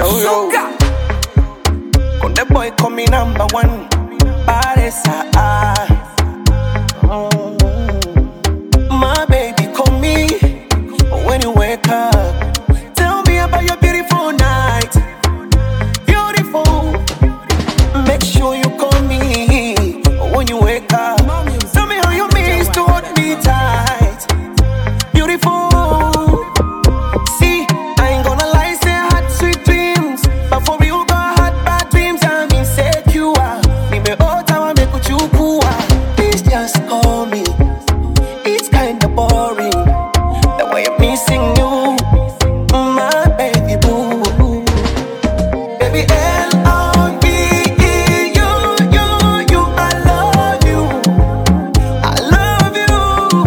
yo. Con the boy call me number one. Paresa. My baby call me when you wake up. Tell me about your beautiful night. Beautiful. Make sure you call me when you wake up. Tell me how you miss to hold me tight. Beautiful. See, I ain't gonna lie, say I had sweet dreams, but for you got had bad dreams. I'm insecure. Nime ota make kuchukua. Please just call me. It's kinda boring the way I'm missing you, my baby boo. Baby L-O-V-E, you, I love you, I love you.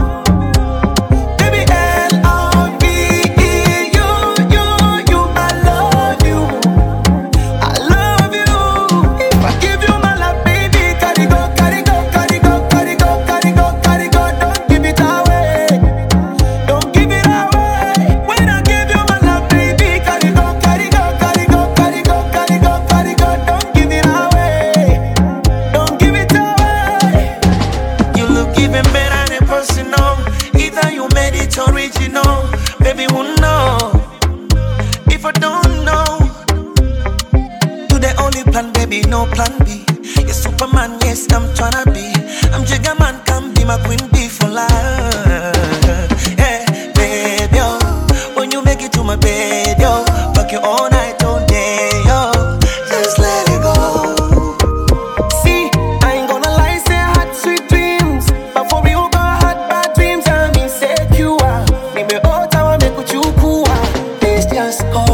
Baby L-O-V-E, you, I love you, I love you. If I give you my love, baby, carry go, carry go, carry go, carry go, carry go, carry go. Don't give it away, don't give it away. When I give you my love, baby, carry go, carry go, carry go, carry go, carry go, carry go. Don't give it away, don't give it away. You look even better than personal. Either you made it original. Baby, who know? If I don't know, do the only plan, baby, no plan B. You're Superman, yes, I'm tryna be. I'm Jigga Man, come be my queen bee for life. Yeah, baby, yo. When you make it to my bed, yo, fuck you all night, all day, yo. Just let it go. See, I ain't gonna lie, say I had sweet dreams, but for you got had bad dreams. I'm insecure. Nime ota make kuchukua. Please just call